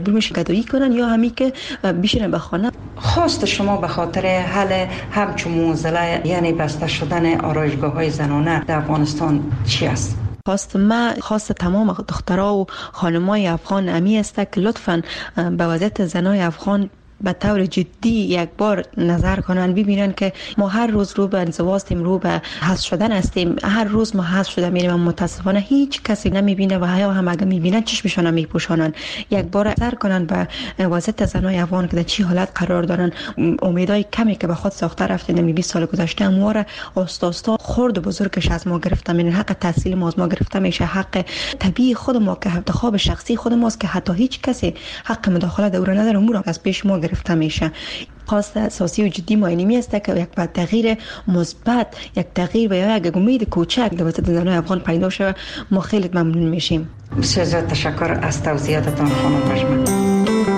برمیش گدایی کنن یا همی که بشینن به خانه. خواست شما به خاطر حل همچون موزله یعنی بسته شدن آرایشگاه‌های زنانه در افغانستان چی است؟ خواست تمام دخترها و خانمای افغان امی است که لطفاً به وضعیت زنای افغان به طور جدی یک بار نظر کنن، ببینن که ما هر روز رو به انزوا هستیم، رو به حذف شدن هستیم. هر روز ما حذف شده میریم، متاسفانه هیچ کسی نمیبینه و یا هم اگه میبینن چشمشون میپوشانن. یک بار نظر کنن به وضعیت زنای افغان که در چی حالت قرار دارن. امیدای کمی که به خود ساخته رفتیم در 20 سال گذشته امواره آستا خرد و بزرگش از ما گرفته میشن. حق تحصیل ما از ما گرفته میشه، حق طبیعی خود ما که انتخاب شخصی خود ماست که حتی هیچ کسی حق مداخله در اون نداره، امور از پیش ما گرفته میشه. خواست اساسی و جدی ما اینمی است که یک تغییر مثبت، یک تغییر و یک امید کوچک در وضعیت زنان افغان پیدا شود. ما خیلی ممنون میشیم. بسیار تشکر از توضیحاتتان خانم پژمان.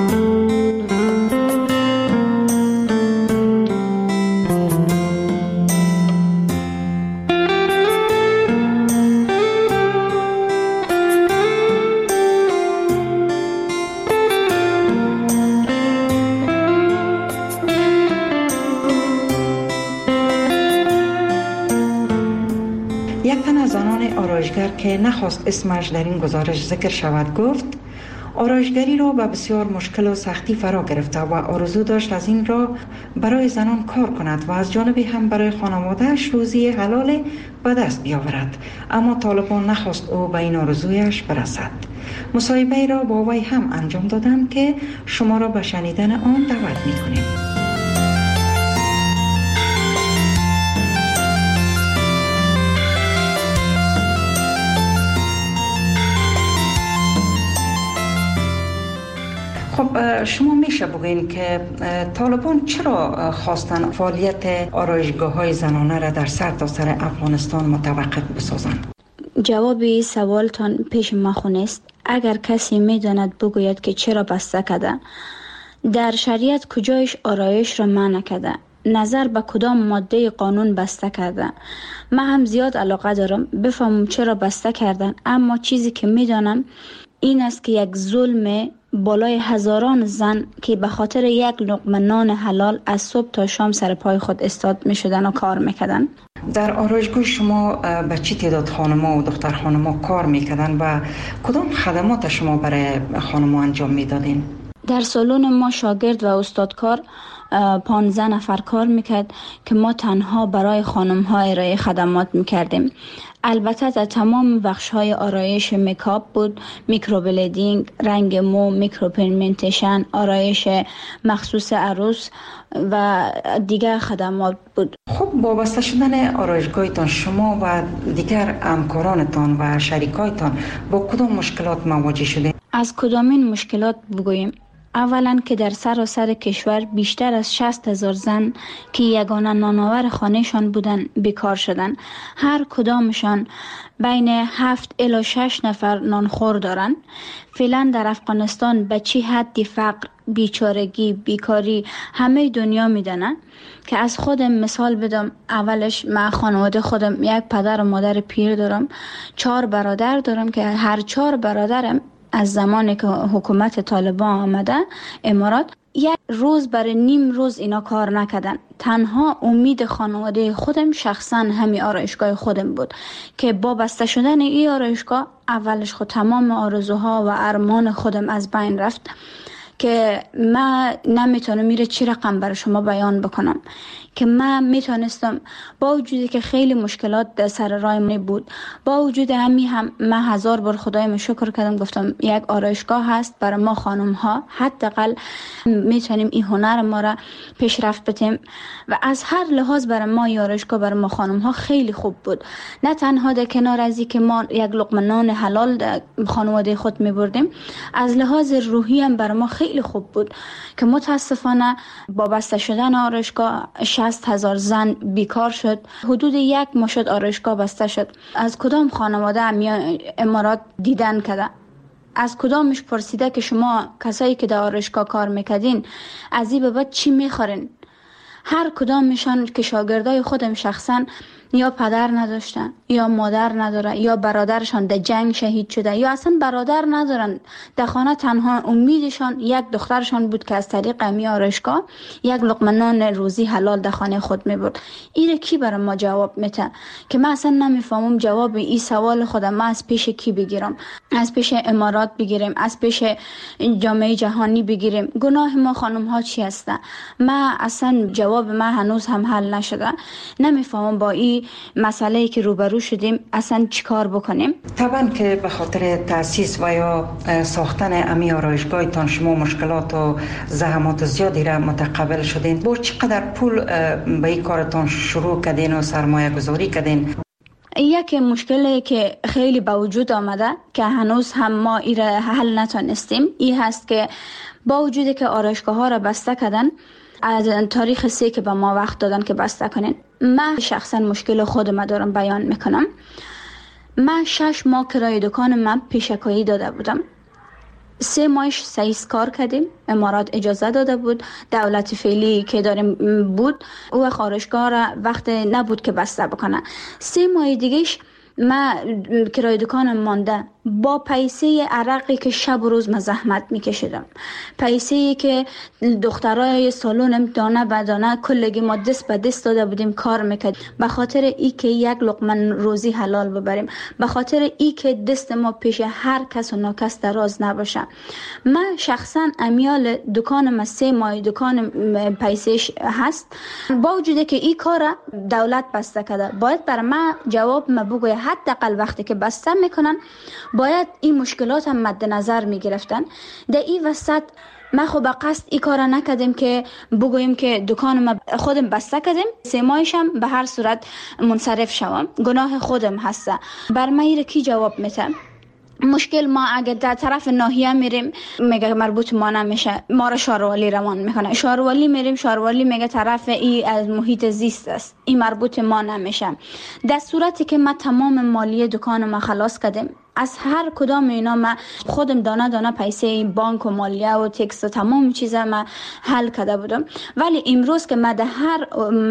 آرایشگر که نخواست اسمش در این گزارش ذکر شود گفت آرایشگری را به بسیار مشکل و سختی فرا گرفته و آرزو داشت از این را برای زنان کار کند و از جانبی هم برای خانواده‌اش روزی حلال به دست بیاورد، اما طالبان نخواست او به این آرزویش برسد. مصاحبه را با وی هم انجام دادم که شما را به شنیدن آن دعوت می‌کنیم. خب شما میشه بگوین که طالبان چرا خواستن فعالیت آرایشگاه‌های زنانه را در سرتاسر افغانستان متوقف بسازند؟ جواب سوالتان پیش ما خونست. اگر کسی میداند بگوید که چرا بسته کرده. در شریعت کجایش آرایش را منع کرده؟ نظر به کدام ماده قانون بسته کرده؟ من هم زیاد علاقه دارم بفهمم چرا بسته کردن، اما چیزی که میدانم این است که یک ظلم بالای هزاران زن که به خاطر یک لقمه نان حلال از صبح تا شام سر پای خود استاد می شدن و کار میکردن. در آرایشگاه شما به چی تعداد خانم‌ها و دختر خانم‌ها کار میکردن و کدام خدمات شما برای خانم‌ها انجام میدادین؟ در سالن ما شاگرد و استادکار 15 نفر کار میکرد که ما تنها برای خانم‌ها ارائه خدمات میکردیم. البته در تمام بخش‌های آرایش میکاپ بود، میکروبلیدینگ، رنگ مو، میکروپیگمنتیشن، آرایش مخصوص عروس و دیگر خدمات بود. خب وابسته شدن آرایشگاهتان شما و دیگر همکارانتان و شریکایتان با کدام مشکلات مواجه شده؟ از کدامین مشکلات بگوییم؟ اولا که در سراسر کشور بیشتر از 60,000 زن که یگانه نانآور خانهشان بودن بیکار شدن. هر کدامشان بین 7 الی 6 نفر نانخور دارن. فعلا در افغانستان به چه حدی فقر، بیچارگی، بیکاری همه دنیا میدانن که از خودم مثال بدم. اولش من خانواده خودم یک پدر و مادر پیر دارم، 4 برادر دارم که هر 4 برادرم از زمانی که حکومت طالبان آمده امارات یک روز برای نیم روز اینا کار نکردن. تنها امید خانواده خودم شخصا همین آرایشگاه خودم بود که با بسته شدن این آرایشگاه اولش خود تمام آرزوها و ارمان خودم از بین رفت که من نمیتونم میره چی رقم برای شما بیان بکنم که من میتونستم با وجودی که خیلی مشکلات در سر راه من بود، با وجود همین هم من 1000 بار خدایم شکر کردم، گفتم یک آرایشگاه هست برای ما خانم ها، حداقل میتونیم این هنر ما را پیشرفت بدیم و از هر لحاظ برای ما آرایشگاه برای ما خانم ها خیلی خوب بود. نه تنها در کنار از این که ما یک لقمه نان حلال در خانواده خود میبردیم، از لحاظ روحی هم برای ما خیلی خوب بود که متاسفانه با بسته شدن آرایشگاه 60,000 زن بیکار شد. حدود 1 ماه شد آرایشگاه بسته شد. از کدام خانواده امارات دیدن کده؟ از کدامش پرسیده که شما کسایی که در آرایشگاه کار میکردین از این به بعد چی میخورین؟ هر کدامشان که شاگردای خودم شخصا یا پدر نداشتن یا مادر نداره یا برادرشان در جنگ شهید شده یا اصلا برادر ندارن. در خانه تنها امیدشان یک دخترشان بود که از طریق امی آرایشگاه یک لقمه نان روزی حلال در خانه خود میبرد. این کی برای ما جواب میده که من اصلا نمیفهمم جواب این سوال خودم ما از پیش کی بگیرم؟ از پیش امارات بگیریم؟ از پیش جامعه جهانی بگیریم؟ گناه ما خانم ها چی هسته؟ من اصلا جواب من هنوز هم حل نشده. نمیفهمم با این مسئله که روبرو شدیم اصلا چیکار بکنیم. طبعا که به خاطر تاسیس و یا ساختن امی آرایشگاهتان شما مشکلات و زحمات زیادی را متقبل شدین. با چقدر پول به این کارتان شروع کردین و سرمایه گذاری کردین؟ یک مشکلی که خیلی به وجود آمده که هنوز هم ما این را حل نتونستیم این هست که با وجودی که آرایشگاه ها را بسته کردن از تاریخ 3 که به ما وقت دادن که بسته کنین، من شخصا مشکل خودم دارم بیان میکنم. من 6 ماه کرایه دکان من پیشکایی داده بودم. 3 ماهش سایس کار کردیم، امارات اجازه داده بود، دولت فعلی که داریم بود او آرایشگاه را وقت نبود که بسته بکنه. 3 ماه دیگهش من کرایه دکانم مانده با پیسه عرقی که شب و روز من زحمت میکشیدم، پیسه‌ای که دخترای سالونم دانه به دانه کلگی ما دست به دست داده بودیم کار میکرد به خاطر ای که یک لقمه روزی حلال ببریم، به خاطر ای که دست ما پیش هر کس و ناکس دراز نباشه. من شخصا امیال دکانم 3 ماه دکان پیسهش هست، با وجودی که این کار دولت بسته کرده. باید بر من جواب ما بگوید حداقل وقتی که بسته میکنن باید این مشکلات هم مد نظر می گرفتن. در این وسط ما خب به قصد این کار نکردیم که بگوییم که دکان ما خودم بسته کردیم 3 ماهش هم به هر صورت منصرف شوم، گناه خودم هسته. بر من این کی جواب میده؟ مشکل ما اگه در طرف ناحیه میریم میگه مربوط ما نمیشه، ما را شاروالی روان میکنه. شاروالی میریم، شاروالی میگه طرف ای از محیط زیست است، این مربوط ما نمیشه. در صورتی که ما تمام مالیه دکان ما خلاص کردیم، از هر کدام اینا من خودم دانه دانه پیسه این بانک و مالیه و تکس و تمام چیزا من حل کرده بودم. ولی امروز که من در هر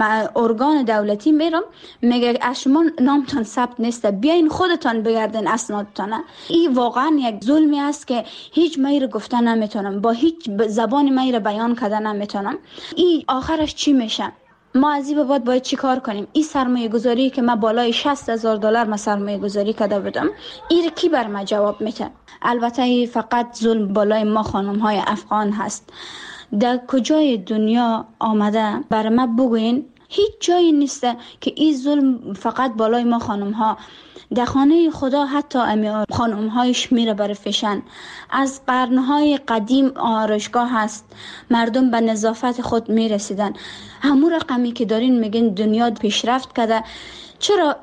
ارگان دولتی میرم میگه از شما نامتان ثبت نیست، بیاین خودتان بگردین اسنادتان. این واقعا یک ظلمی است که هیچ میره گفته نمیتونم، با هیچ زبان میره بیان کرده نمیتونم. این آخرش چی میشه؟ ما از این بعد باید چی کار کنیم؟ این سرمایه گذاری که من بالای $60,000 من سرمایه گذاری کرده بودم، این کی بر من جواب میده؟ البته فقط ظلم بالای ما خانم های افغان هست. در کجای دنیا آمده بر من بگوین؟ هیچ جایی نیست که این ظلم فقط بالای ما خانم ها. در خانه خدا حتی خانم هایش میره بر فشن. از قرنهای قدیم آرایشگاه هست، مردم به نظافت خود میرسیدن. همون رقمی که دارین میگن دنیا پیشرفت کرده، چرا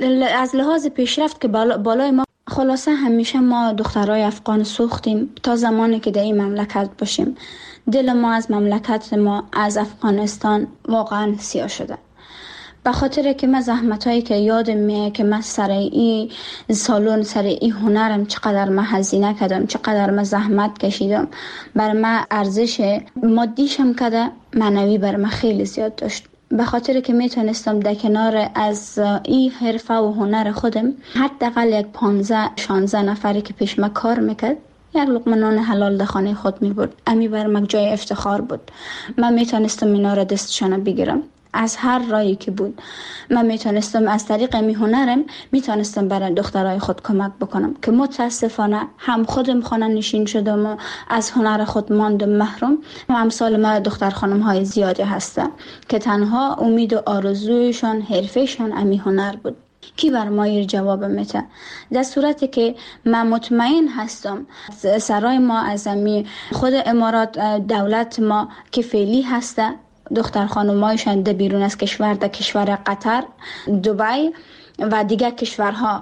از لحاظ پیشرفت که بالای ما؟ خلاصه همیشه ما دخترای افغان سوختیم تا زمانی که در این مملکت باشیم. دل ما از مملکت ما از افغانستان واقعا سیاه شده. به خاطر که من زحمتایی که یادم میاد که من سر این سالن سر این هنرم چقدر من هزینه کردم، چقدر من زحمت کشیدم، بر من ارزش مادیشم کده، معنوی بر من خیلی زیاد داشت. به خاطر که میتونستم در کنار از این حرفه و هنر خودم حداقل یک 15-16 نفری که پیش من کار میکرد یک لقمه نان حلال در خانه خود میبرد. امی بر من جای افتخار بود. من میتونستم اینا را دستشان بگیرم از هر راهی که بود. من میتونستم از طریق می هنرم میتونستم برای دخترای خود کمک بکنم که متاسفانه هم خودم خانه نشین شدم و از هنر خود ماندم محروم. امثال ما دختر خانم های زیادی هستن که تنها امید و آرزویشان حرفشان امی هنر بود. کی بر ما این جواب میده؟ در صورتی که من مطمئن هستم سرای ما از امی خود امارات دولت ما که فعلی هسته، دختر خانمایشان در بیرون از کشور، در کشور قطر، دبی و دیگر کشورها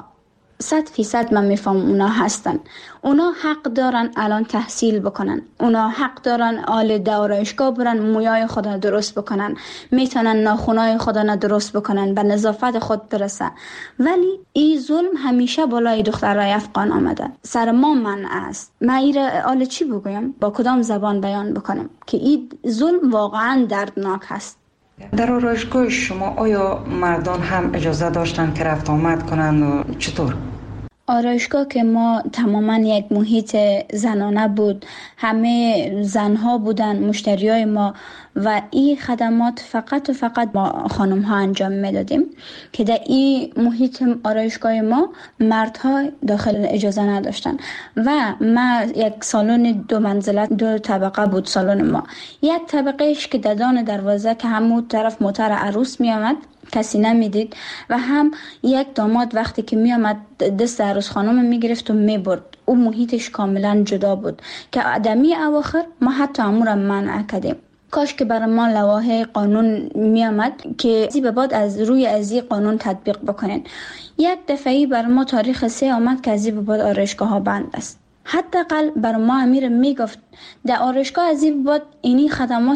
100% من میفهم اونا هستن. اونا حق دارن الان تحصیل بکنن، اونا حق دارن آل دورایشگاه برن مویای خودن درست بکنن، میتونن ناخونای خودن درست بکنن، به نظافت خود برسن. ولی این ظلم همیشه بالای دخترای افغان آمده، سر ما منع است. من ایره آل چی بگویم؟ با کدام زبان بیان بکنم که این ظلم واقعا دردناک هست؟ در آرایشگاه شما آیا مردان هم اجازه داشتن که رفت آمد کنند و چطور؟ آرایشگاه که ما تماما یک محیط زنانه بود، همه زنها بودن مشتریای ما و این خدمات فقط و فقط ما خانم ها انجام میدادیم که در این محیط آرایشگاه ما مردها داخل اجازه نداشتن. و ما یک سالن 2 منزله 2 طبقه بود سالن ما. یک طبقهش که ددان دروازه که همون طرف موتر عروس می آمد کسی نمیدید و هم یک داماد وقتی که می آمد دست عروس خانم می گرفت و می برد. او محیطش کاملا جدا بود که آدمی اواخر ما حتی امور منع کردیم. کاش که برای ما لوایح قانون می آمد که به بعد از روی ازی قانون تطبیق بکنین. یک دفعی برای ما تاریخ 3 آمد که ازی به بعد آرایشگاه ها بند است. حداقل برای ما امیر میگفت در آرایشگاه ازی به بعد اینی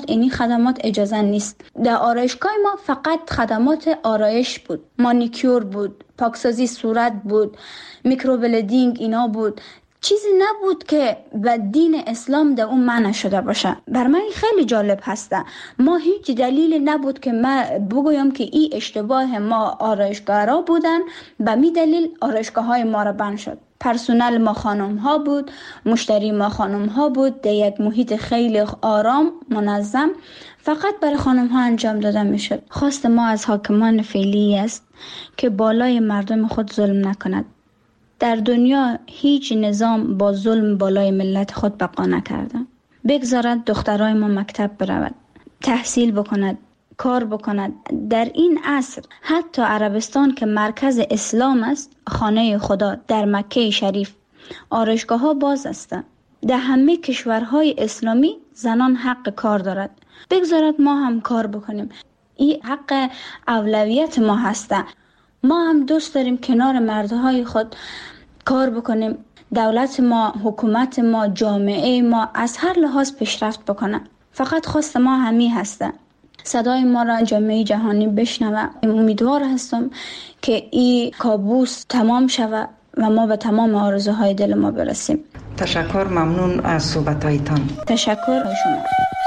خدمات اجازه نیست. در آرایشگاه ما فقط خدمات آرایش بود، مانیکیور بود، پاکسازی صورت بود، میکروبلیدینگ اینا بود. چیزی نبود که به دین اسلام در اون منع شده باشه. بر من خیلی جالب هسته. ما هیچ دلیلی نبود که ما بگویم که این اشتباه ما آرایشگاه را بودن، به می دلیل آرایشگاه های ما را بند شد. پرسونل ما خانم ها بود، مشتری ما خانم ها بود، در یک محیط خیلی آرام منظم فقط برای خانم ها انجام داده می شد. خواست ما از حاکمان فعلی است که بالای مردم خود ظلم نکند. در دنیا هیچ نظام با ظلم بالای ملت خود بقا نکرده. بگذارد دخترای ما مکتب برود، تحصیل بکند، کار بکند. در این عصر حتی عربستان که مرکز اسلام است، خانه خدا در مکه شریف، آرایشگاه ها باز است. در همه کشورهای اسلامی زنان حق کار دارد. بگذارد ما هم کار بکنیم. این حق اولویت ما هست. ما هم دوست داریم کنار مردهای خود کار بکنیم. دولت ما، حکومت ما، جامعه ما از هر لحاظ پیشرفت بکنه. فقط خواست ما همی هسته. صدای ما را جامعه جهانی بشنوه. امیدوار هستم که این کابوس تمام شود و ما به تمام آرزوهای دل ما برسیم. تشکر، ممنون از صحبتایتان. تشکر از شما.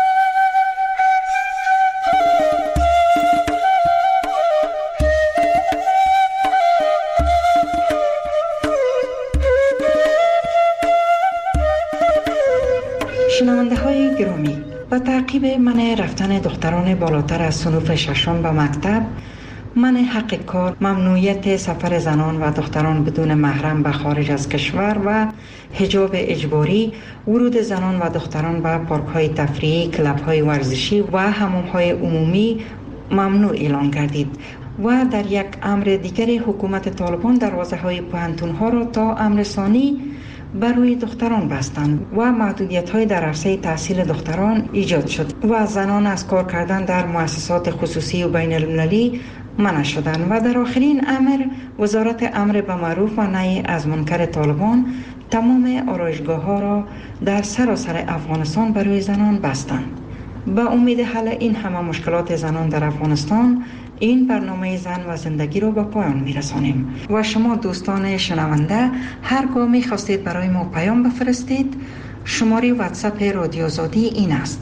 شنونده های گرامی، با تعقیب منع رفتن دختران بالاتر از صنوف 6 به مکتب، منع حق کار، ممنوعیت سفر زنان و دختران بدون محرم به خارج از کشور و حجاب اجباری، ورود زنان و دختران به پارک های تفریحی، کلب های ورزشی و حمام های عمومی ممنوع اعلان گردید و در یک امر دیگر حکومت طالبان دروازه های پوهنتون ها را تا امر ثانی بر روی دختران بستند و محدودیت های در عرصه تحصیل دختران ایجاد شد و زنان از کار کردن در مؤسسات خصوصی و بین المللی منع شدند و در آخرین امر وزارت امر به معروف و نهی از منکر طالبان تمام آرایشگاه ها را در سراسر افغانستان برای زنان بستند. به امید حل این همه مشکلات زنان در افغانستان، این برنامه زن و زندگی را به پایان می‌رسانیم و شما دوستان شنونده هرگاه می‌خواستید برای ما پیام بفرستید، شماره واتساپ رادیو آزادی این است: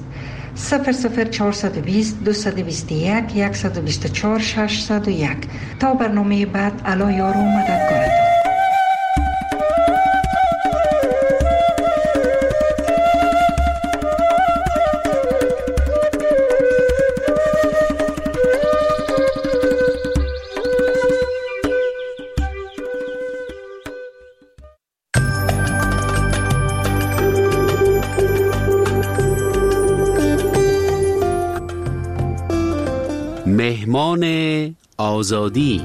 00420 221 124 601. تا برنامه بعد، الا یار و مددگارتان. مهمان آزادی.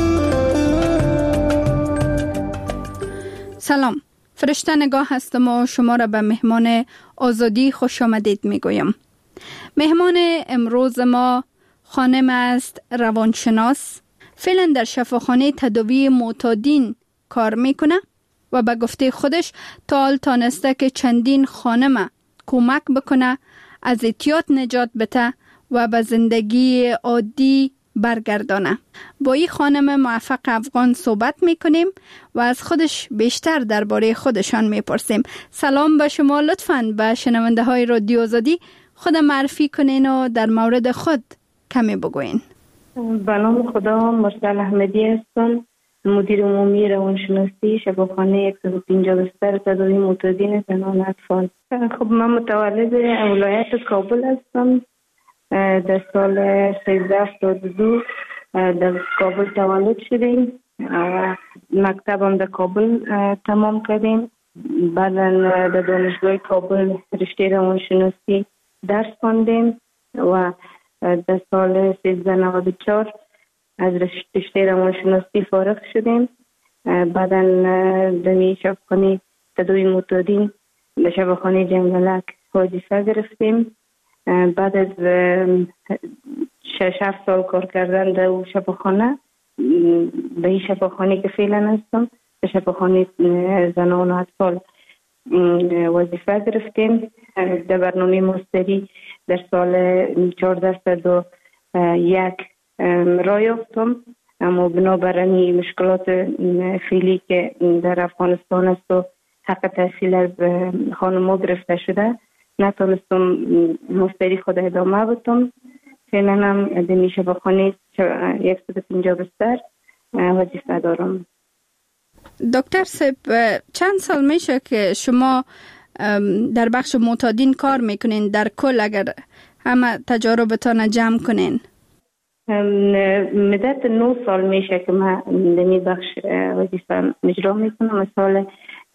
سلام، فرشته نگاه هستم و شما را به مهمان آزادی خوش آمدید می گویم. مهمان امروز ما خانم است روانشناس، فعلا در شفاخانه تداوی معتادین کار میکنه و به گفته خودش تا حال تانسته که چندین خانم کمک بکنه از اعتیاد نجات بده و به زندگی عادی برگردانه. با این خانم موفق افغان صحبت میکنیم و از خودش بیشتر درباره خودشان میپرسیم. سلام به شما، لطفاً به شنونده های رادیو آزادی خود معرفی کنین و در مورد خود کمی بگوین. به نام خدا، مرسل احمدی هستم، مدیر عمومی روانشناسی شفاخانه 150 بستر تداوی معتادین زنان و اطفال. خب من متولد ولایت کابل هستم. در سال 1372 در کابل تولد شدیم و مکتبم در کابل تمام کردیم. بعدا در دانشگاه کابل رشته روانشناسی درس خواندیم و در سال 1394 از رشته روانشناسی فارغ شدیم. بعدا در شفاخانه تداوی معتادین در شفاخانه جنگلک وظیفه گرفتیم. بعد از 6-7 سال کار کردن در شفاخانه، به این شفاخانه که فعلا هستم، در شفاخانه زنان و اطفال وظیفه گرفتیم. در برنامه ماستری در سال 1401 راه یافتم، اما بنابراین مشکلات فعلی که در افغانستان است و حق تحصیل از خانم‌ها گرفته شده، نتونستم ماستری خود ادامه بدم. فعلا هم در شفاخانه 150 بستر وظیفه دارم. دکتر صاحب، چند سال میشه که شما در بخش معتادین کار میکنین؟ در کل اگر همه تجاربتان جمع کنین. مدت 9 سال میشه که من در این بخش وظیفه اجرا میکنم. از سال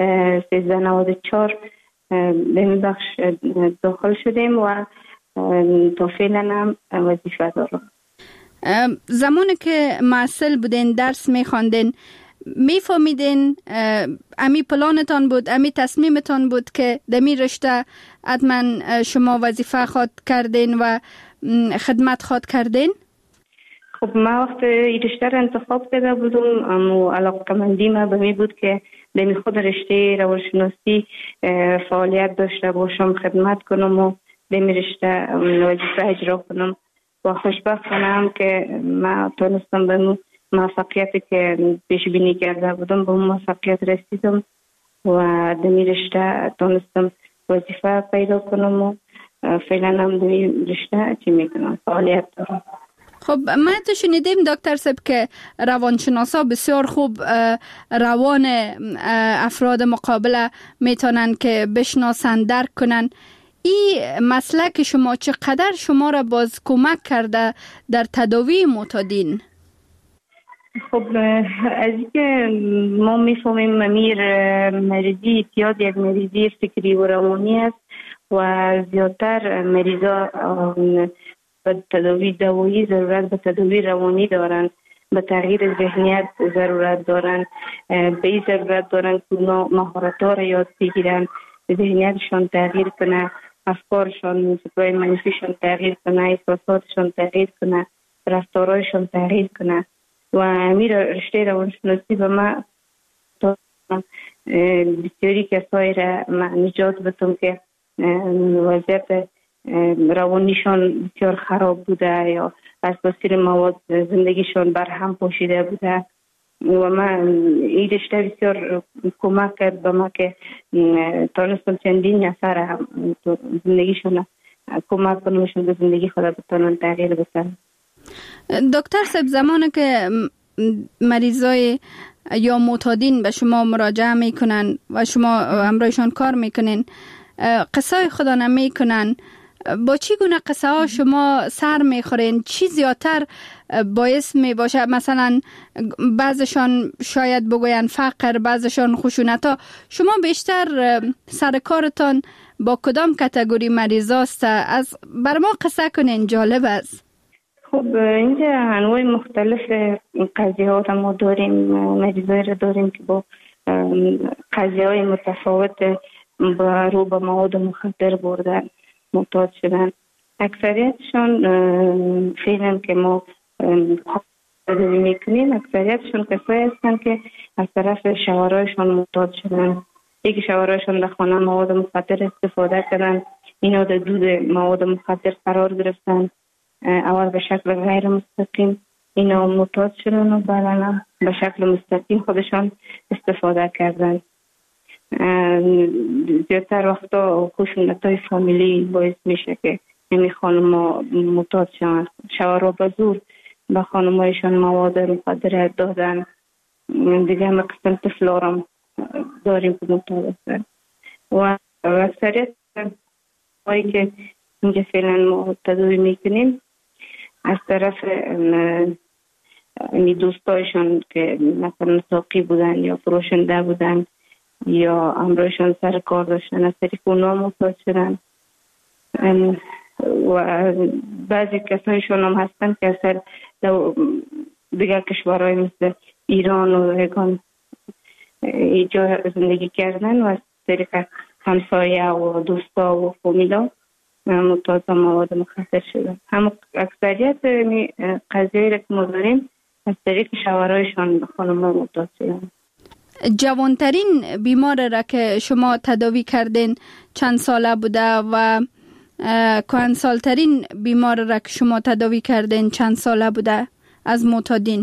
1394 به این بخش داخل شدیم و تا فعلا هم وظیفه دارم. زمانی که معسل بودین، درس میخواندین، میفهمیدین امی پلانتان بود، امی تصمیمتان بود که دمی رشته حتما شما وظیفه خواد کردین و خدمت خواد کردین؟ خب من وقت این رشته را انتخاب کرده بودم، اما علاقه‌مندی من به می بود که دمی خود رشته روانشناسی فعالیت داشته باشم، خدمت کنم و دمی رشته وظیفه اجرا کنم و خوشبختانم که من تونستم به موفقیتی که پیش بینی کرده بودم به موفقیت رسیدم و دمی رشته تونستم وظیفه پیدا کنم و فعلا هم دمی رشته چی میکنم، فعالیت دارم. خب من تو شنیدیم دکتر صاحب که روانشناسا بسیار خوب روان افراد مقابله میتونن که بشناسن، درک کنن. این مسلک شما چقدر شما را باز کمک کرده در تداوی معتادین؟ خب از اینکه ما میفهمیم مریضی اعتیاد یک مریضی فکری و روانی است و زیادتر مریضا به تداوی دوایی ضرورت به تداوی روانی دارند، به تغییر ذهنیت ضرورت دارند، به این ضرورت دارند که مهارت‌ها را یاد بگیرند، ذهنیتشان تغییر کنه، افکارشان، فکرهای منفیشان تغییر کنه، احساساتشان تغییر کنه، رفتارهایشان تغییر کنه. و امیر رشته روانشناسی به من بسیاری کسایی را نجات بدم که وضعیت روانیشان بسیار خراب بوده یا از بسیر مواد زندگیشان برهم پاشیده بوده و من این رشته بسیار کمک کرد به ما که تانستم چندین نفر هم زندگیشان کمک کنمشون به زندگی خود بتانن تغییر بدن. دکتر صاحب، زمانی که مریضای یا معتادین به شما مراجعه میکنن و شما همراهشان کار میکنین، قصه خدا نمیکنن، با چی گونه قصه ها شما سر میخورین؟ چی زیادتر باعث می باشه؟ مثلا بعضشان شاید بگوین فقر، بعضشان خشونت ها. شما بیشتر سر کارتان با کدام کاتگوری مریضاست؟ از بر ما قصه کنین، جالب است. خب اینجا انواع مختلف قضیه ها ما داریم، مریضایی را داریم که با قضیه های متفاوت رو به مواد مخدر بردن معتاد شدن. اکثریتشان فعلا که ما تداوی میکنیم، اکثریتشان کسایی هستن که از طرف شوهرایشان معتاد شدن. یکی شوهرایشان در خانه مواد مخدر استفاده کردن، اینا در دود مواد مخدر قرار گرفتن، اول به شکل غیر مستقیم اینا معتاد شدن و بعدا به شکل مستقیم خودشان استفاده کردن. زیادتر وقتا خشونت‌های فامیلی باعث میشه که همین خانم معتاد شوهرها به زور به خانمایشان مواد مخدر دادن. دیگه همه قسم طفلارم داریم که معتاد هستن و اکثریت هایی که اینجا فعلا ما تداوی میکنیم از طرف دوستایشان که مثلا ساقی بودن یا فروشنده بودن یا امروشان سر کار داشتن از طریق اونا معتاد شدن و بعضی کسایشان هم هستن که اصلا دیگر کشورهای مثل ایران و یکان اینجا زندگی کردن و از طریق همسایه و دوستا و فامیلا معتاد مواد مخدر شدن. هم اکثریت قضیه را که ما داریم از طریق شوهرایشان به خانم‌ها معتاد شدن. جوانترین بیمار را که شما تداوی کردین چند ساله بوده و کهنسالترین بیمار را که شما تداوی کردین چند ساله بوده از معتادین؟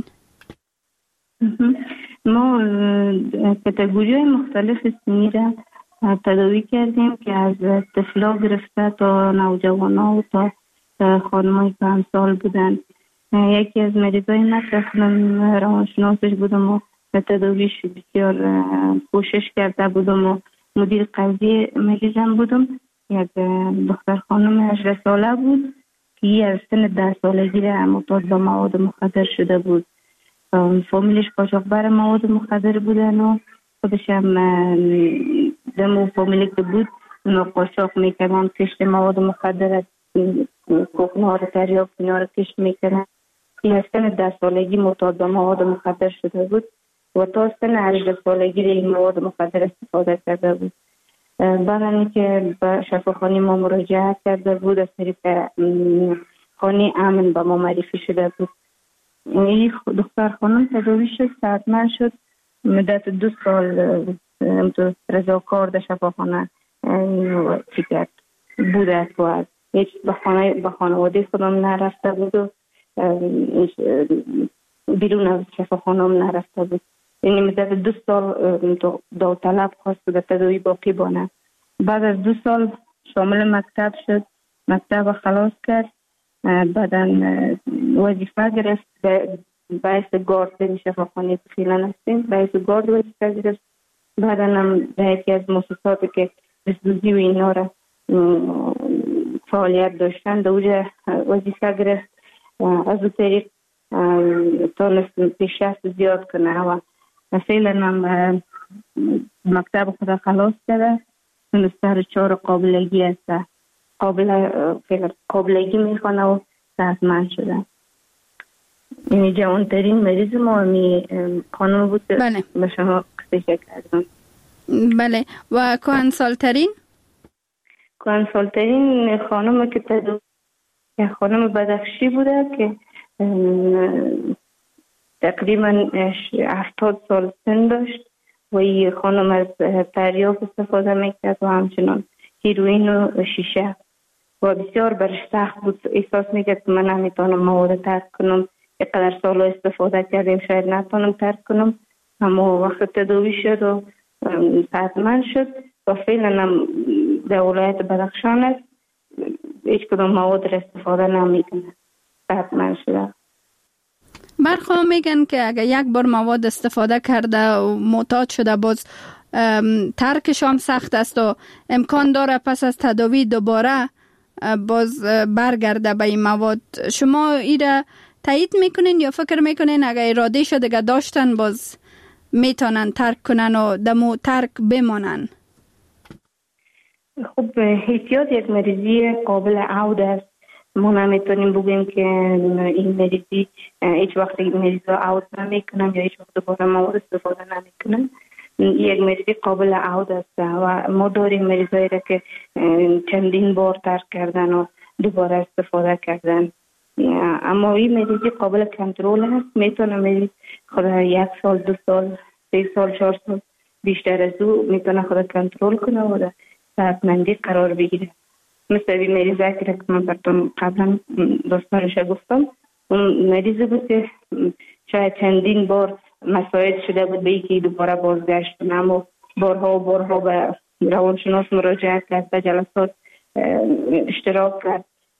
ما کاتگوری‌های مختلف سنی را تداوی کردیم که از طفلا گرفته تا نوجوانا و تا خانم‌های کهنسال بودن. یکی از مریضای من روانشناسش بودم و تداویش بسیار کوشش کرده بودم و مدیر قضیه مریضم بودم. یک دختر خانم 18 ساله بود که از سن 10 سالگی معتاد به مواد مخدر شده بود. فامیلش قاچاقبر مواد مخدر بودن و خودش هم دمو فامیلی که بود اونا قاچاق میکردن، کشت مواد مخدر از کوکنها رو تریاک اینا رو کشت میکردن. این از سن 10 سالگی معتاد به مواد مخدر شده بود و تا سن 18 سالگی این مواد مخدر استفاده کرده بود. بعد که به شفاخانه ما مراجعه کرده بود از طریق خانه امن به ما معرفی شده بود. این دختر خانم تداوی شد، صحتمند شد، مدت 2 سال رضاکار در شفاخانه چیکار بوده و هیچ به خانواده خودم نرفته بود و بیرون از شفاخانه هم نرفته بود. یعنی مدت 2 سال داوطلب خواست در تداوی باقی بانه. بعد از 2 سال شامل مکتب شد، مکتب خلاص کرد، بعدا وظیفه گرفت باعث گارد در شفاخانه فعلا هستیم، باعث گارد وظیفه گرفت. بعدا هم در یکی از مؤسساتی که بسدوزی و اینا را فعالیت داشتن در اونجا وظیفه گرفت. از اون طریق تانست پیشرفت زیاد کنه و فعلا هم مکتب خدا خلاص کرده، تونسته 4 قابلگی هست، قابلگی میخوانه و صحتمند شده. یعنی جوانترین مریض ما همی خانم بود. بله. به شما قصه کردم. بله. و کهنسالترین خانم که خانم بدخشی بوده که تقریبا 70 سال سن داشت و این خانم از تریاک استفاده میکرد و همچنان هیروئین و شیشه و بسیار برش سخت بود. احساس میکرد که من نمیتونم مواد ترک کنم، اینقدر سال استفاده کردیم شاید نتونم ترک کنم. اما وقت تداوی شد و صحتمند شد و فعلا هم در ولایت بدخشان است، هیچ کدام مواد را استفاده نمیکنه، صحتمند شده. برخواه میگن که اگر یک بار مواد استفاده کرده و معتاد شده باز ترکش هم سخت است و امکان داره پس از تداوی دوباره باز برگرده به این مواد. شما ایره تایید میکنین یا فکر میکنین اگر اراده شده که داشتن باز میتونن ترک کنن و دمو ترک بمانن؟ خب احتیاط یک مریضی قابل عود است. ما نمیتونیم بگیم که این مریضی هیچ وقت این مریض را عود نمیکنن یا هیچ وقت دوباره مواد استفاده نمیکنن. یک مریضی قابل عود است و ما داریم مریضایی را که چندین بار ترک کردن و دوباره استفاده کردن. اما این مریضی قابل کنترل هست. میتونه مریض خود 1 سال 2 سال 3 سال 4 سال بیشتر از او میتونه خود کنترل کنه و در صحتمندی قرار بگیره. مثل این مریضه که من براتون قبلا داستانش گفتم، اون مریض بود که شاید چندین بار مساعد شده بود به اینکه دوباره بازگشت کنه، اما بارها به روانشناس مراجعه کرد، به جلسات اشتراک کرد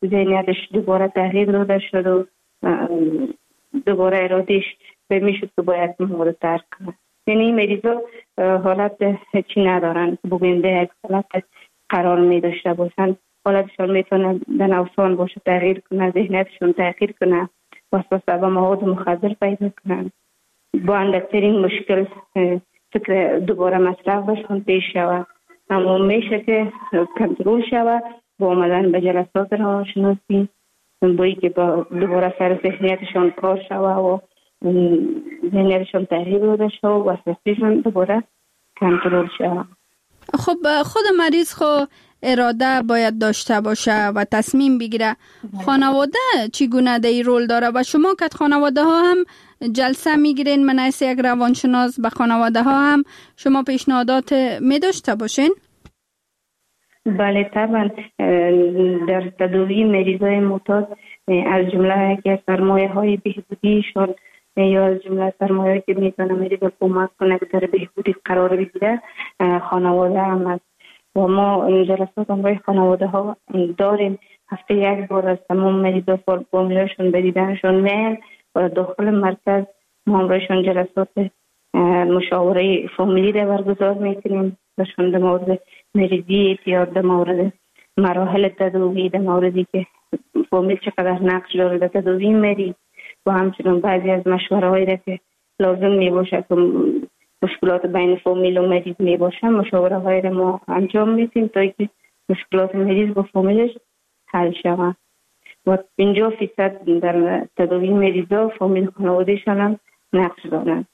ذهنیتش دوباره تغییر داده شد و دوباره ارادش به میشد که باید مورد ترک کنه. یعنی این مریضا حالت چی ندارن که بگویم به یک حالت قرار می داشته باشن. حالتشان میتونه در نوسان باشه، تغییر کنه، ذهنیتشون تغییر کنه، وسوسه به مواد مخدر پیدا کنن. با اندکترین مشکل فکر دوباره مصرف بشون پیش شود، اما میشه که کنترل شود با آمدن به جلسات روانشناسی، بایی که با دوباره سر ذهنیتشان کار شود و ذهنیتشان تغییر داده شود و وسوسه‌شان دوباره کنترل شود. خب خود مریض اراده باید داشته باشه و تصمیم بگیره. خانواده چگونه در این رول داره و شما که خانواده ها هم جلسه میگیرین من از یک روانشناس به خانواده ها هم شما پیشنهادات می داشته باشین؟ بله طبعا. در تداوی مریضای معتاد از جمله یکی از سرمایه های بهبودیشون یا از جمله سرمایه که میتونه مریض کمک کنه که در بهبودی قرار بگیره خانواده هم است و ما جلسات همراه خانواده ها داریم. هفته یک بار از تمام مریضا فامیلاشون به دیدنشون میل و داخل مرکز ما همراهشون جلسات مشاوره فامیلی را برگزار میکنیم بهشون در مورد مریضی اعتیاد، در مورد مراحل تداوی، در موردی که فامیل چقدر نقش داره در تداوی مریض و همچنین بعضی از مشوره هایی را که لازم می باشه که مشکلات بین فامیل و مریض می باشه مشاوره هایی را ما انجام میدیم تا اینکه مشکلات مریض با فامیلش حل شود و 50% در تداوی مریضا فامیل خانوادهشان هم نقش دارند.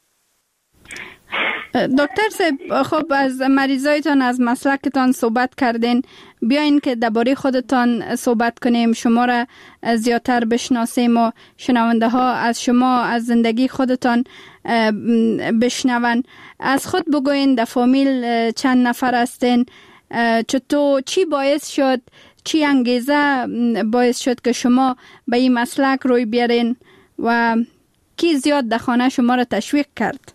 دکتر صاحب، خب از مریضایتان از مسلکتان صحبت کردین، بیاین که درباره خودتان صحبت کنیم، شما را زیادتر بشناسیم و شنونده ها از شما از زندگی خودتان بشنون. از خود بگوین در فامیل چند نفر هستین؟ چطور چی باعث شد، چی انگیزه باعث شد که شما به این مسلک روی بیارین و کی زیاد در خانه شما را تشویق کرد؟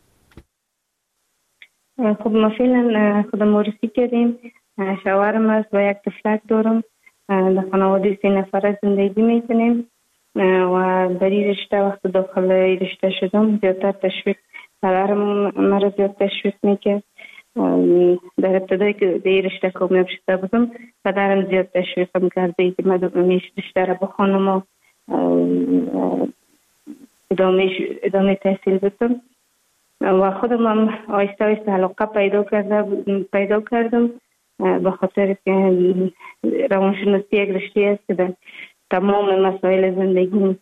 خب ما فعلا خودم معرفی کردیم. شوهرم است و یک طفلک دارم. در خانواده 3 نفره زندگی میکنیم و در این رشته وقت داخل رشته شدم زیادتر تشویق پدرم مرا زیاد تشویق میکرد. در ابتدایی که در این رشته کامیاب شده بودم پدرم زیاد تشویقم کرده که من رشته را بخوانم و ادامه تحصیل بدم و خودم هم آهسته آهسته علاقه پیدا کردم به خاطر که روانشناسی یک رشته است که در تمام مسائل زندگی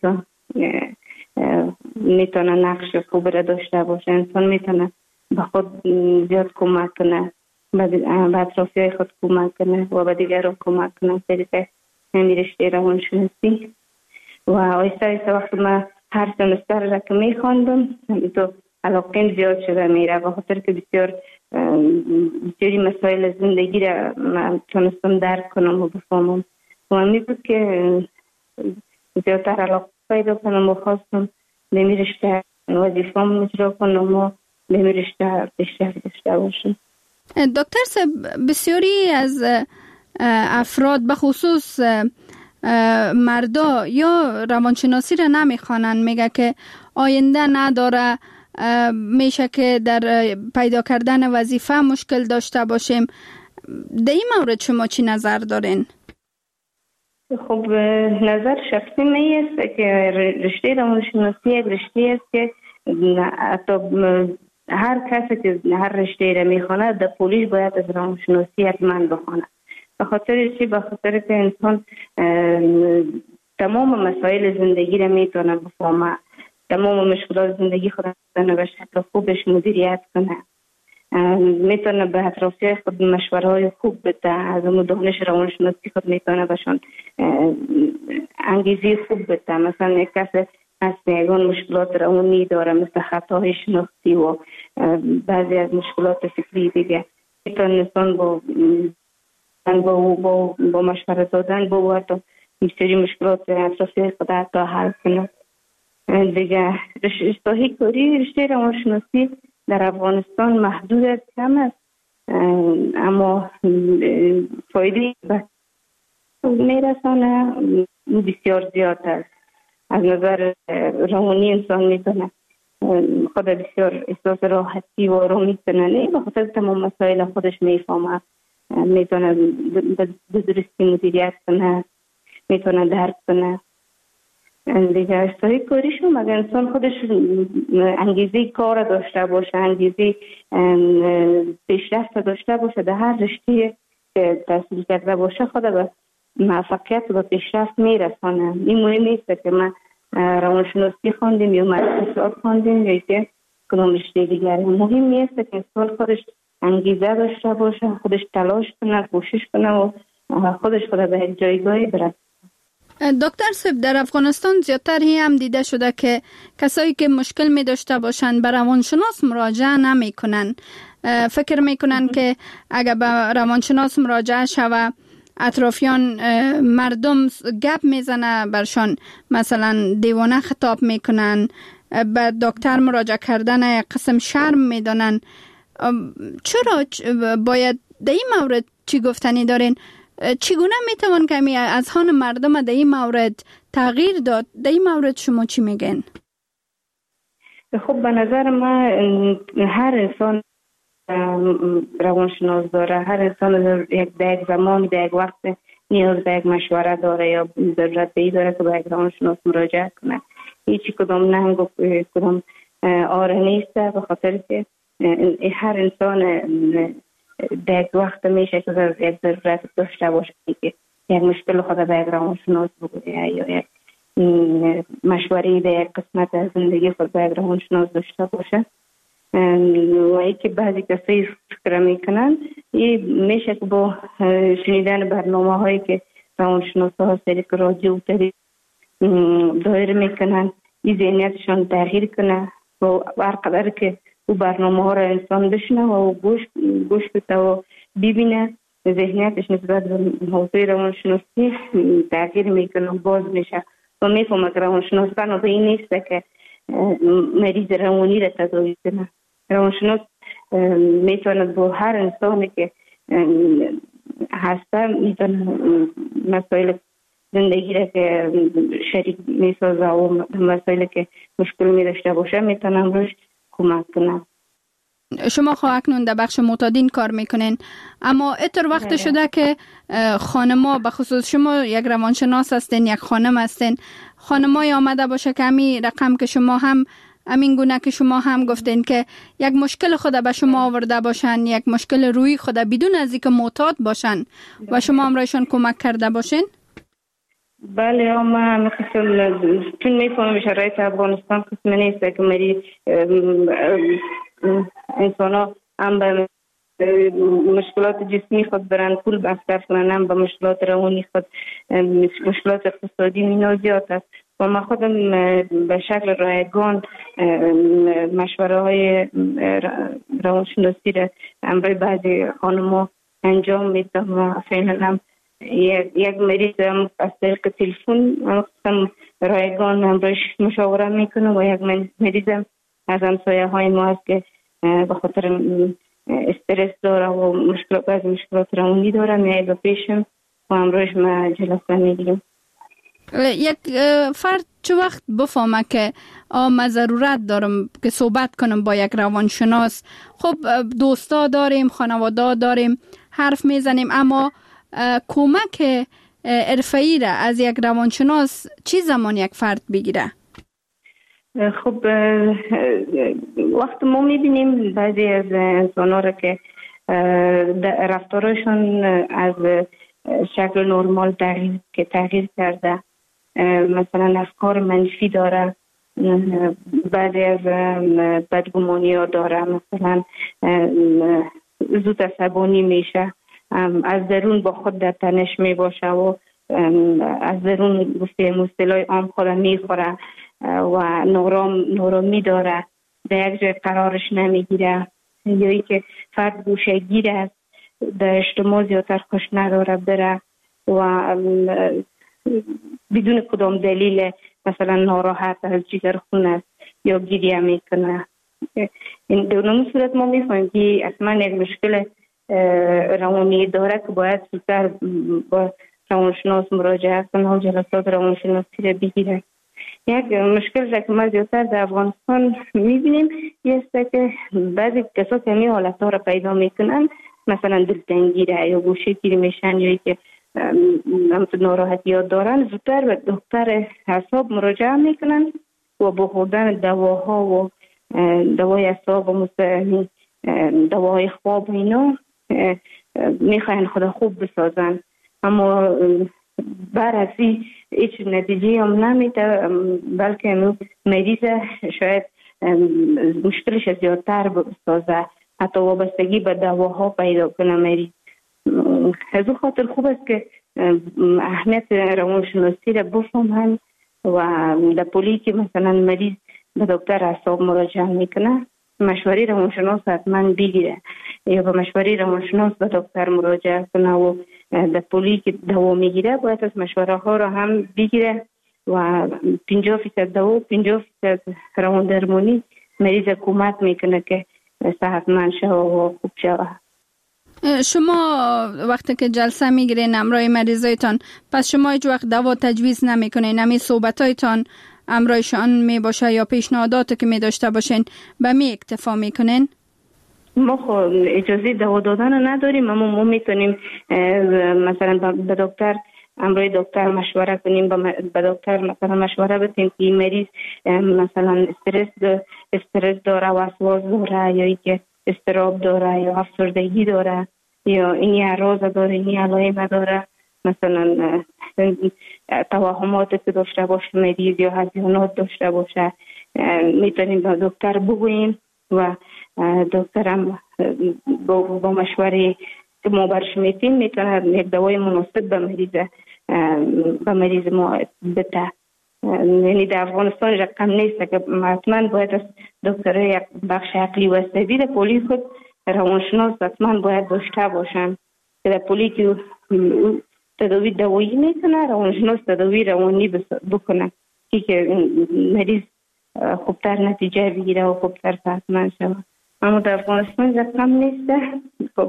میتونه نقش خوب را داشته باشه. انسان میتونه به خود زیاد کمک کنه، به اطرافیای خود کمک کنه و به دیگران کمک کنه طریق همین رشته روانشناسی. و آهسته آهسته وقتی من هر سمستر را که میخواندم تو علاقه زیاد شده میره به خاطر که بسیاری مسائل زندگی را من تونستم درک کنم و بفهمم و همین بود که زیادتر علاقه پیدا کنم و خواستم به می رشته وظیفه‌ام اجرا کنم و به می رشته بیشتر داشته باشم. دکتر صاحب، بسیاری از افراد به خصوص مردا یا روانشناسی را نمیخوانن، میگه که آینده نداره، میشه که در پیدا کردن وظیفه مشکل داشته باشیم. در این مورد شما چی نظر دارین؟ خب نظر شخصی می است که رشته روانشناسی یک رشته است که حتی هر کسی که هر رشته را میخونه در پولیش باید از روانشناسی حتما بخونه. به خاطر چی؟ به خاطر که انسان تمام مسائل زندگی را میتونه بفهمه، تمام مشکلات زندگی خود میتونه به شکل خوبش مدیریت کنه، میتونه به اطرافیای خود مشوره های خوب بده، از اون دانش روانشناسی خود میتونه بهشون انگیزه خوب بده. مثلا یک کس از یگان مشکلات روانی داره مثل خطاهای شناختی و بعضی از مشکلات فکری دیگه، میتونه انسان با مشوره دادن با حتی بسیاری مشکلات اطرافیای خود حتی حل کنه. دیگه رشته روانشناسی در افغانستان محدود است، کم است، اما فایده میرسانه بسیار زیاد است. از نظر روانی انسان میتونه خود بسیار احساس راحتی و آرامی کنه، به خاطر تمام مسائل خودش میفهمه، میتونه به درستی مدیریت کنه، میتونه درک کنه. دیگه اشتهای کاریشون مگه انسان خودش انگیزه کار داشته باشه، انگیزه پیشرفت داشته باشه، در هر رشته که تحصیل کرده باشه خود به موفقیت و پیشرفت میرسانه. این مهم نیست که من روانشناسی خواندیم یا اقتصاد خواندیم یا که کدام رشته دیگری. مهم نیست که انسان خودش انگیزه داشته باشه، خودش تلاش کنه، کوشش کنه و خودش به یک جایگاهی برسه. دکتر صاحب، در افغانستان زیادتر هم دیده شده که کسایی که مشکل می داشته باشند به روانشناس مراجعه نمی کنن. فکر می کنن که اگر به روانشناس مراجعه شوه اطرافیان مردم گپ میزنه برشان، مثلا دیوانه خطاب میکنن، به دکتر مراجعه کردن قسم شرم میدانن. چرا باید در این مورد چی گفتنی دارین؟ چگونه میتوان که از هان مردم در این مورد تغییر داد؟ در این مورد شما چی میگن؟ خب به نظر من هر انسان روانشناس داره، هر انسان در یک زمانی در یک وقت نیاز به یک مشوره داره یا ضرورت به این داره که به یک روانشناس مراجعه کنه. هیچی کدام ننگ و کدام آره نیست، به خاطر که هر انسان در یک وقت میشه که یک ضرورت داشته باشه که یک مشکل خود به یک روانشناس بگویه یا یک مشوره در یک قسمت از زندگی خود به یک روانشناس داشته باشه. و ای که بعضی کسایی فکر میکنن میشه که با شنیدن برنامه هایی که روانشناس ها سریک رادیو دایر میکنن این ذهنیتشان تغییر کنه و هرقدر که او برنامه ها را انسان بشنه و گوش بده و ببینه، ذهنیتش نسبت به موضوع روانشناسی تغییر میکنه و باز میشه و میفهمه که روانشناس بنا به این نیست که مریض روانی را تداوی کنه. روانشناس میتواند با هر انسانی که هسته میتونه مسائل زندگی را که شریک میسازه و مسائل که مشکل میداشته باشه میتونه روش کمک کنه. شما خواهد اکنون در بخش معتادین کار میکنین، اما اتر وقت شده که خانما، به خصوص شما یک روانشناس هستین، یک خانم هستین، خانمای آمده باشه که همین رقم که شما هم همین گونه که شما هم گفتین که یک مشکل خود به شما آورده باشن، یک مشکل روی خود بدون از اینکه معتاد باشن و شما هم رایشان کمک کرده باشین؟ بله، ما مثلا چون میفهمم شرایط افغانستان قسم نیست که مری انسان ها هم به مشکلات جسمی خود برن پول مصرف کنن، هم به مشکلات روانی خود، مشکلات اقتصادی اینا زیاد است و ما خودم به شکل رایگان مشوره های روانشناسی را امروی بعضی خانم‌ها انجام میدم و فعلا هم یک مریض هم از طریق تلفن هم رایگان امروی مشاوره میکنه و یک مریض هم از همسایه های ما هست که به خاطر استرس داره و مشکلات روانی داره میاد به پیشم و امرویش ما جلسه میگیریم. یک فرد چه وقت بفهمه که من ضرورت دارم که صحبت کنم با یک روانشناس؟ خب دوستا داریم، خانواده داریم، حرف میزنیم، اما کمک حرفه‌ای را از یک روانشناس چی زمان یک فرد بگیره؟ خب وقت ما میبینیم بعضی از انسان ها را که رفتارشون از شکل نرمال تغییر کرده، مثلا افکار منفی داره، بعضی از بدگمانی ها داره، مثلا زود عصبانی میشه، از درون با خود در تنش می باشه و از درون گفته مصطلح عام خود میخوره و نورامی داره، در یک جای قرارش نمیگیره، یا ای که فرد گوشه‌گیر است، در اجتماع زیادتر خوش نداره بره و بدون کدام دلیل مثلا ناراحت از جگر خون است یا گریه میکنه. این در صورت ما میفهمیم که اصلا یک مشکل روانی داره که باید زودتر با روانشناس مراجعه کنه و جلسات روانشناسی را بگیره. یک مشکل که ما زیادتر در افغانستان میبینیم است که بعضی کسا که می حالت ها را پیدا میکنن، مثلا دلتنگی را یا گوشه گیری میشن یا که ناراحتیات دارن، زودتر به دکتر اعصاب مراجعه میکنن و با خوردن دواها و دوای اعصاب و دوای خواب اینا میخواین خدا خوب بسازن، اما بر از این هیچ نتیجه هم نمیده، بلکه مریض شاید مشکلش زیادتر بسازه، حتی وابستگی به دواها پیدا کنه مریض. از او خاطر خوب است که اهمیت روانشناسی را بفهمن و در پولی که مثلا مریض به دکتر اعصاب مراجعه میکنه مشوره روانشناس حتما بگیره یا به مشوره روانشناس به دکتر مراجعه کنه و در پولی که دوا میگیره باید از مشوره ها را هم بگیره و 50% دوا 50% روان درمانی مریض کمک میکنه که صحتمند شود و خوب شود. شما وقتی که جلسه میگیرین همراه مریضایتان، پس شما هیچ وقت دوا تجویز نمیکنین؟ همین صحبتایتان همراهشان می باشه یا پیشنهاداتی که می داشته باشین به می اکتفا میکنین؟ ما خب اجازه دوا دادن نداریم، اما ما میتونیم مثلا به دکتر همراه دکتر مشوره کنیم، به دکتر مثلا مشوره بدیم که مریض مثلا استرس داره، وسواس داره یا که اضطراب داره یا افسردگی داره یا این اعراض داره، این علائم داره، مثلا توهماتی که داشته باشه مریض یا هزیانات داشته باشه، میتونیم به دکتر بگوییم و دکتر هم با مشوره که ما برش میتیم میتونه یک دوای مناسب به مریض ما بده. یعنی در افغانستان رقم نیست که حتما باید از دکتر یک بخش عقلی و عصبی در پولی خود روانشناس حتما باید داشته باشن که در پولی که تداوی دوایی میکنه روانشناس تداوی روانی بکنه که مریض خوبتر نتیجه بگیره و خوبتر صحتمند شود. اما در افغانستان رقم نیست. خب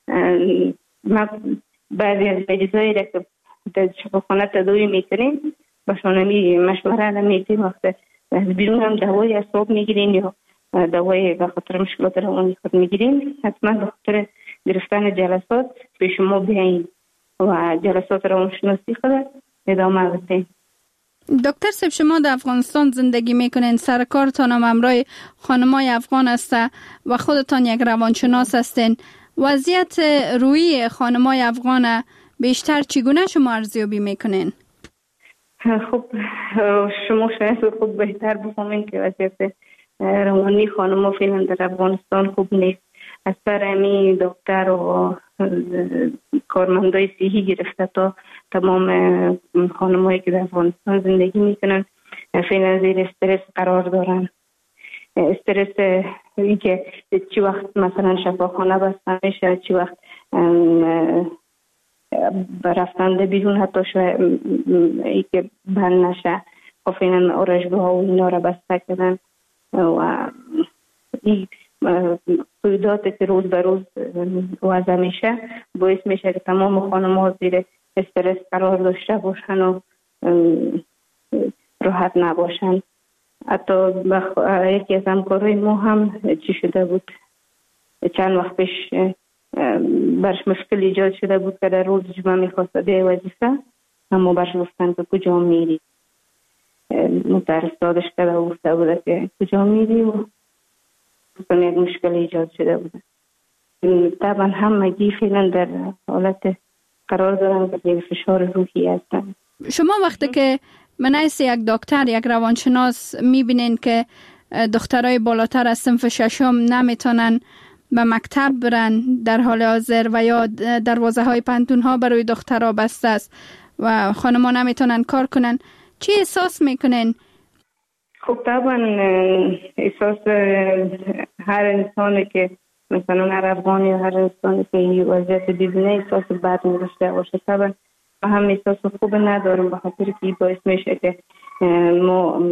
ما بعضی از مریضایی را که در شفاخانه تداوی میکنیم باشون مشوره نمیدیم، وقت بیرون هم دوای اعصاب میگیریم یا دوای به خاطر مشکلات روانی خود میگیریم، حتما به خاطر گرفتن جلسات به شما بیاییم و جلسات روانشناسی خود ادامه بدیم. دکتر صاحب، شما در افغانستان زندگی میکنین، سر کارتان هم همراه خانمای افغان است و خودتان یک روانشناس هستین. وضعیت روحی خانمای افغان بیشتر چگونه شما ارزیابی میکنین؟ خب شما شاید خود بهتر بفهمین که وضعیت روانی خانم‌ها فعلا در افغانستان خوب نیست. از سر امی دکتر و کارمندای صحی گرفته تا تمام خانم‌هایی که در افغانستان زندگی میکنن فعلا زیر استرس قرار دارن. استرس این که چی وقت مثلا شفاخانه بسته میشه، چی وقت رفتن بیرون حتی شاید ای که بند نشه، فعلا آرایشگاه و اینا را بسته کردن و این قیودات که روز به روز وضع میشه باعث میشه که تمام خانم‌ها زیر استرس قرار داشته باشن و راحت نباشن. حتی یکی از همکارای ما هم چی شده بود، چند وقت پیش برش مشکل ایجاد شده بود که در روز جمعه میخواست به وظیفه، اما برش گفتن که کجا میری، مترسادش کرده و گفته بوده که کجا میری و یک مشکل ایجاد شده بوده. طبعا همگی فعلا در حالت قرار دارن که یک فشار روحی هستن. شما وقتی که منعیس یک دکتر، یک روانشناس میبینین که دخترای بالاتر از صنف ششم نمیتونن به مکتب برن در حال حاضر و یا دروازه های پانتون ها برای دخترها بسته است و خانم‌ها نمیتونن کار کنن، چی احساس میکنین؟ خب طبعا احساس هر انسانی که مثلا هر افغانی یا هر انسانی که این وضعیت ببینه احساس بد می‌داشته باشه. طبعا من هم احساس خوب ندارم به خاطر که باعث میشه که ما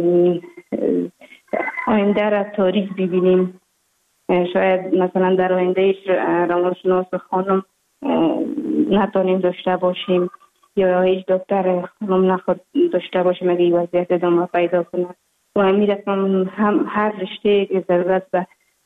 آینده را تاریک ببینیم. شاید مثلا در آینده روانشناس خانم نتونیم داشته باشیم یا هیچ دکتر خانم نخواد داشته باشه مگه این وضعیت ادامه پیدا کنه. و همین رقم هم هر رشته که ضرورت به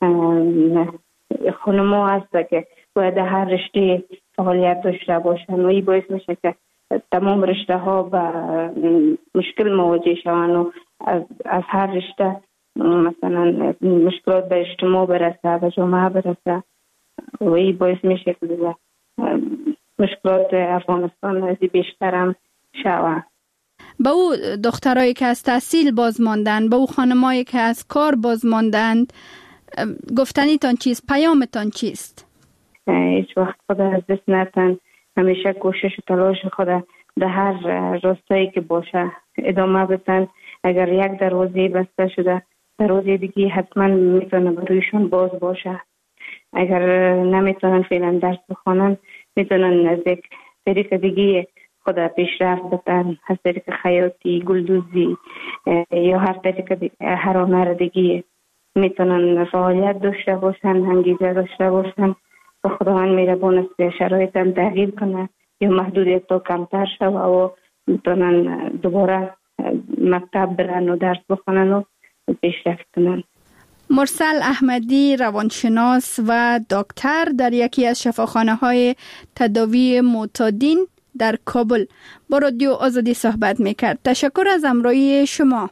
خانم‌ها هست که باید هر رشته فعالیت داشته باشن و این باعث میشه که تمام رشته ها به مشکل مواجه شوند و از هر رشته مثلا مشکلات به اجتماع برسه، به جامعه برسه و این باعث میشه که مشکلات افغانستان از بیشتر هم شود. به او دخترایی که از تحصیل باز ماندند، به او خانمایی که از کار باز ماندند، گفتنیتان چیست؟ پیامتان چیست؟ هیچ وقت خود از دست نتن، همیشه کوشش و تلاش خود در هر راستایی که باشه ادامه بدن. اگر یک دروازه بسته شده دروازه دیگه حتما میتونه برویشون باز باشه. اگر نمیتونن فعلا درس بخونن میتونن از یک طریق دیگه خود پیشرفت بدن، از طریق خیاطی، گلدوزی یا هر طریق هر هنر دیگه میتونن فعالیت داشته باشن، انگیزه داشته باشن و خداوند مهربان است شرایط هم تغییر کنه یا محدودیت تا کمتر شوه و میتونن دوباره مکتب برن و درس بخونن و پیشرفت کنن. مرسل احمدی، روانشناس و دکتر در یکی از شفاخانه‌های تداوی معتادین در کابل با رادیو آزادی صحبت میکرد. تشکر از همراهی شما.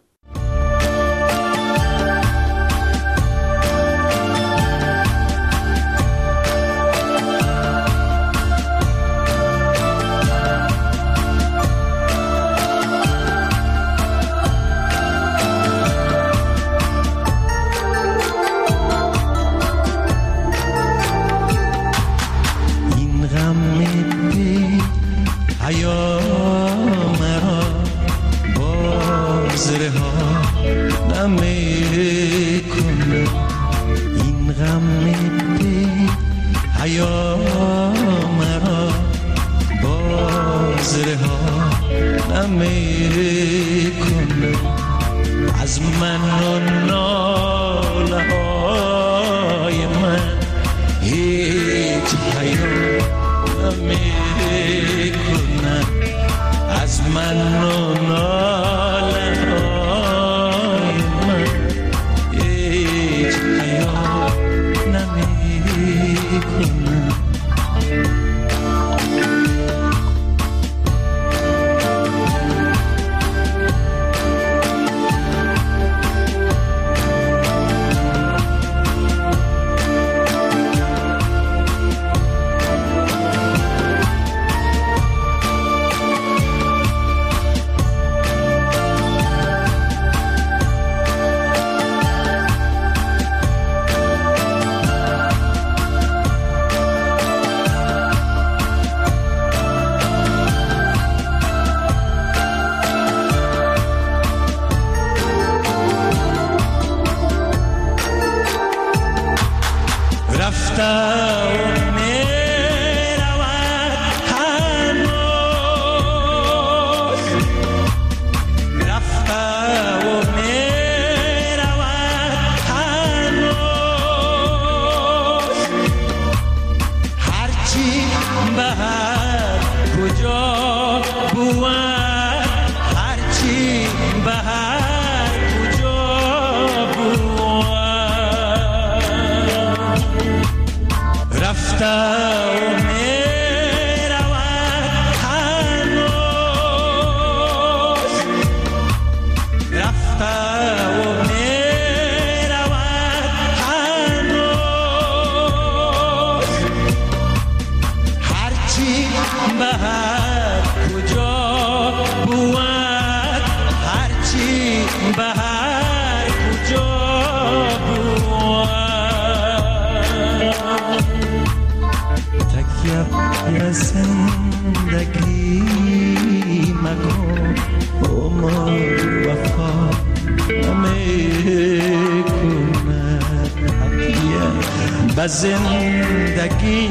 زندگی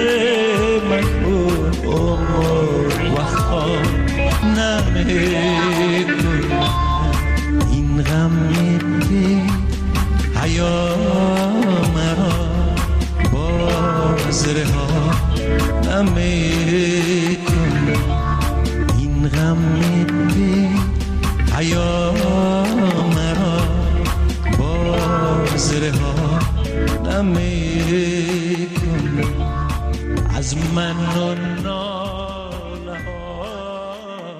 مکن عمر و خواب نمیکن این غم بی حیا مرا باز رها نمیکن غم دل حیا مرا باز رها نمی‌کنه. از من